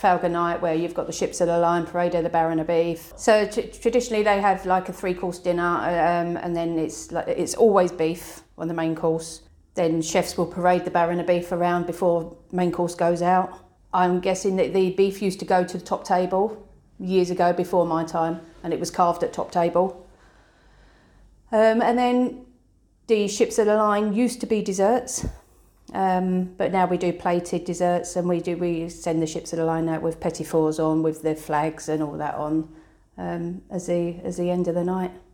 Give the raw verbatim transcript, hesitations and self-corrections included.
Trafalgar night, where you've got the Ships of the Line, Parade of the Baron of Beef. So t- traditionally they have like a three-course dinner, um, and then it's like, it's always beef on the main course. Then chefs will parade the Baron of Beef around before main course goes out. I'm guessing that the beef used to go to the top table years ago, before my time, and it was carved at top table. Um, and then the Ships of the Line used to be desserts, um, but now we do plated desserts, and we do we send the Ships of the Line out with petit fours on, with the flags and all that on, um, as the as the end of the night.